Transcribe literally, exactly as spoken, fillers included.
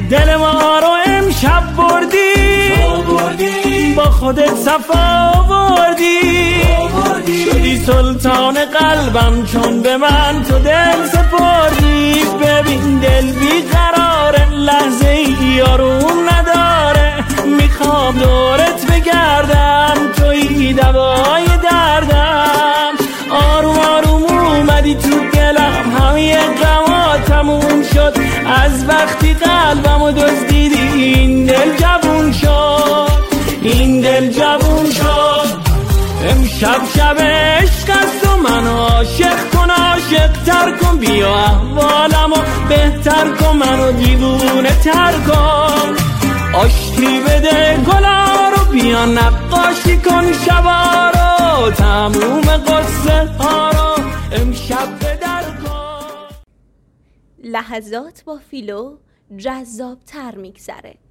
دل ما رو امشب بردی، با خودت صفا آوردی، شدی سلطان قلبم چون به من تو دل سپردی. ببین دل بیقراره، لحظه ای آروم نداره، میخوام دورت بگردم، تویی دوای دردم. آروم آروم اومدی تو دلم، همه غما تموم شد از وقتی قلبمو دزدیدی. این دل جوون شد، این دل جوون شد. امشب شب عشق است و من عاشق کن، عاشق تر کن، بیا احوالمو بهتر کن، منو دیوونه تر کن. آشتی بده گلا رو، بیا نقاشی کن شبا رو، تموم قصه ها رو امشب بدر کن. لحظات با فیلو جذاب تر میگذره.